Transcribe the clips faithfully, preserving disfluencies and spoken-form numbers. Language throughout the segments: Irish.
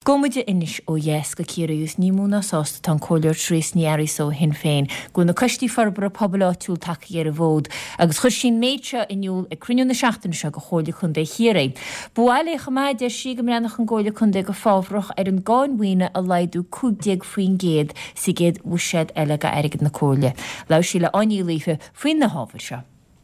Gomuide inis ó yes go círaús ní múna sásta tan cóileir trís níarí só hin féin, go na costí farbar a pobláitiúil take ar a bhód, agus chus sin méidse inúil a cruinú na seachtain se go chóide chun dé hiaré. Buáile chamáide si go mrenach an ggóile chun dé go fábhrach ar an gáinhuioine a leidú cúgdeag faoin géad si géad úsed eile go airgid na cóile. Lau sí le aní lífe faoin na hábhair se.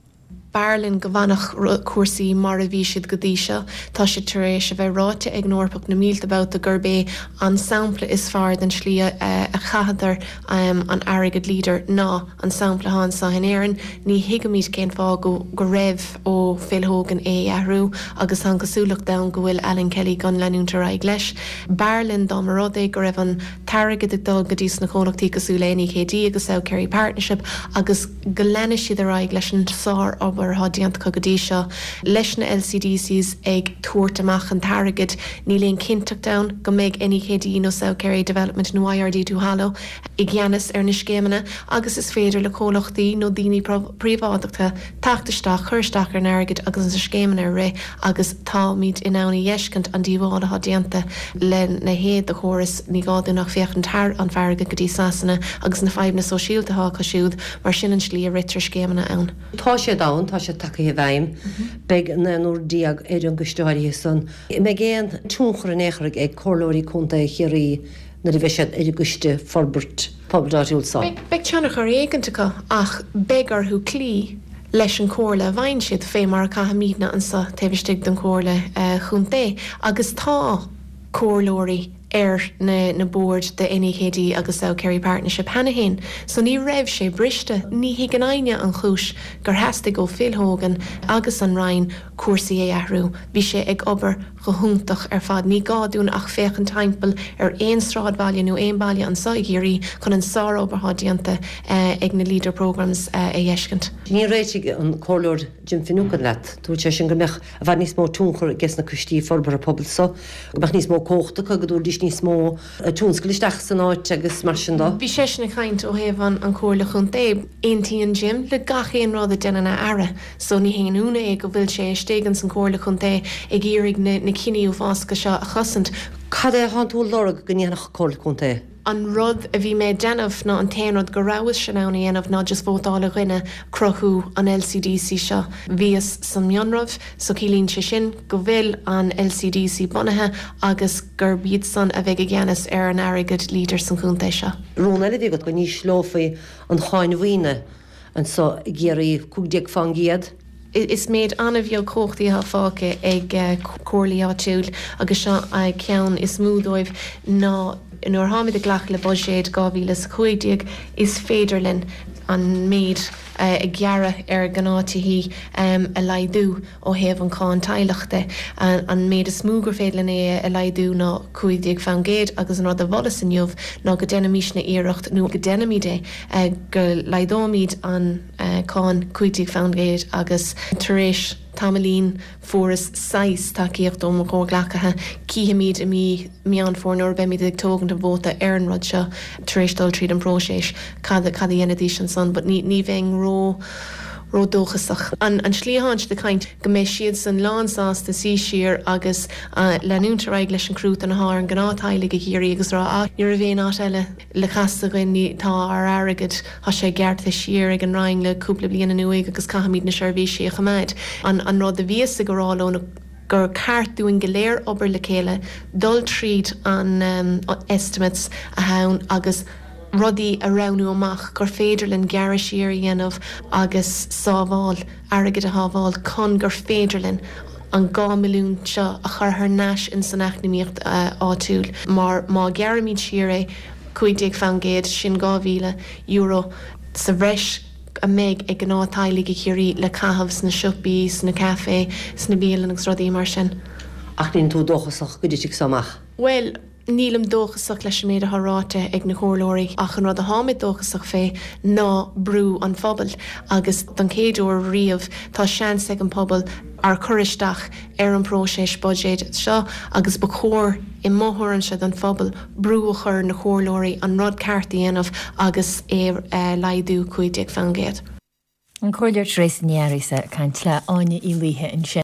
Barlin go bhanach cuasaí mar a bhí siad go dtí seo, tá sé tar éis a bheith ráite ag Norpach na mílta bouta gurbé an sampla is fearr den slí a chahadar um, an airgid líder ná an sampla há sa hin éireann, ní higamid cén fá go go raibh ó Philhogan é ahrú agus an cosúlach da go bhfuil Alan Kelly gan leúntar aig leis. Barlin dá mar rud é go raibh an targad ag dul go dtís na chólachtaí cosúléní K D agus South Kerry Partnership agus go lenne siad ar aig leis an sár obair hadiant go dtí seo leis na L C D Cs ag tuairt amach an targad ní léon cinteach down go méid N K D nó South Kerry Development nó I R D tú halo i gceannas ar na scéimena agus is féidir le cólachtaí nó daoine príomhádachta teachtaisteach chuirteach ar an airgid agus an sa scéimena ré agus tá míad in anna dhéiscint an díomháil a hadianta le na héad a chóras ní gáú nach féocht an tar an bharga go dtí sasanna agus na feibhna sosiáltatá cosisiúd mar sin an slí a ritar scéimena ann. Tá sé dán tá sé take a bhaim beag na núr díag ar an gustáirí san. Me géan túnchar an échar ag cholóirí chunta chéirí na bhí sé ar guste forbert pobláisiúil sa. Beg teannach ar éigeantacha ach begar thu clí leis an cóirle bhain siad fé mar a mína an sa taobhiste den cóirle chunta agus tá cóirlóirí ar na, na board de N K D agus South Kerry Partnership hena hen. So ní raibh sé briste, ní hi gan aine an chúis gur heasta go Philhogan agus an Ryan cuasaí é ahrú. Bhí sé ag obair go húntaach ar fad ní gáún ach féach an timppel ar éon strád bailile nó éon bailile an saigéirí chun an sár obair hadianta uh, ag na leader programs uh, é dhéiscint. Ní réitigh an cólóir Jim Finuchan leat, tú sé sin go mbeach a bheit níos mó túnchar ges na custí forbar a pobl so, go bheith níos mó cóchtacha go dúr dís níos mó túnscalisteach san áit agus mar sin dá. Bhí sé sinna chaint ó héamh an cóirla chunta aontaí an Jim le gach éon rád a denna ara, so ní héan úna é go bhfuil sé stégan san cóirla chunta ag iarraigh na, na cinníú fásca seo a chosint. Cad é há tú lorg go níanach cóirla chunta? An rud a bhí mé denmh ná an téanrad go ráhas sin ána dhéanamh ná just bótála rinne crochú an L C D C seo bhíos san mionrah, so cílíonn sé sin go bhfuil an L C D C bunathe agus gur bíad san a bheith gceannas ar an airgid líder san chunta seo. Rúna eile bhí go ní slófaí an cháinmhaoine an so géirí cúgdeag fan géad. Is méid anna bhíal cóchtaí a fáca ag uh, cóirlaí áitiúil agus seo a ceann is smúdóibh ná nuair háid a ghlach le budgéad gábhílas chuideag is féidirlinn an méid uh, a ghearra ar gnátaí um, a laidú ó héamh an cáin taileachta an, an méid a smúgur féidirlinn é a laidú ná chuideag fan géad agus an rud a bhla san jobh ná go denimís na éireacht nó go denimid é uh, go laidómíd an uh, cáin chuideag fan géad agus taréis Tamalín fóras sais takeíocht dom go glacathe cíhamíd a mí mian fórnor be mí ag tógan de bóta ar an rud seo taréisdal tríd an próséis cad cad dhéanadí an son, but ní ní bhéin ró ró dóchasach. An, an slíháint de caint go mé siad san lánsáas de sí siar agus uh, leúntar aig leis an crút an há an gnáthailig a híirí agus rá á nuair a bhéon áit eile le chasta goin tá ar airgid ha sé geart a siar ag an raing le cúpla bliana nuaig agus cahamíd na seirbhísí a chamáid. An, an rud a bhíos a gorálóna gur cartúin goléir obair le chéile dul tríd an um, estimates a haun agus rudí a ranú amach gur féidirlinn gearra siar dhéanamh agus sábháil airgid a hábháil chun gur féidirlinn an gá milliún seo a chur th neis in san eacnamaíocht uh, áitiúil mar má gearamíd siar é chuideag fan géad sin gá mhíle euro sa bhreis a méid ag an átáilig a chiirí le cahabh sna siopí, sna café, sna bíalan agus rudaí mar sin. Ach nín tú dóchasach go dtí samach? Well, nílam dóchasach leis méid a thráte ag na chóirlóirí ach an rud a háid dóchasach fé ná brú an phobal agus don céadúir riamh tá sean ag an pobal ar choristeach ar an próséis budgéid seo agus ba chóir i móthrann se don phobal brú a chur na chóirlóirí an rud cartaí anamh agus é uh, laidú chuideag fan géad. An cóileir tréis níarí sa caint le áine í líthe in sin.